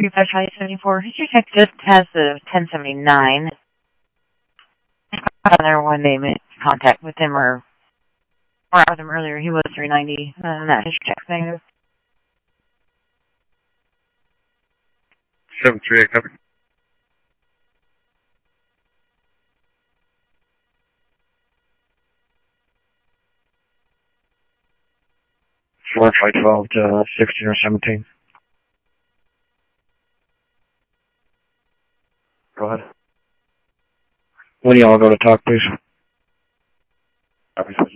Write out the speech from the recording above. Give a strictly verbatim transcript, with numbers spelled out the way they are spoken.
three five Charlie seventy-four. History check just has the ten seventy-nine. Another one they made contact with him or, or out with him earlier. He was three ninety. Uh, that history check's negative. seven three eight, copy. four five twelve to sixteen or seventeen. Go ahead. When do y'all go to talk, please? Copy.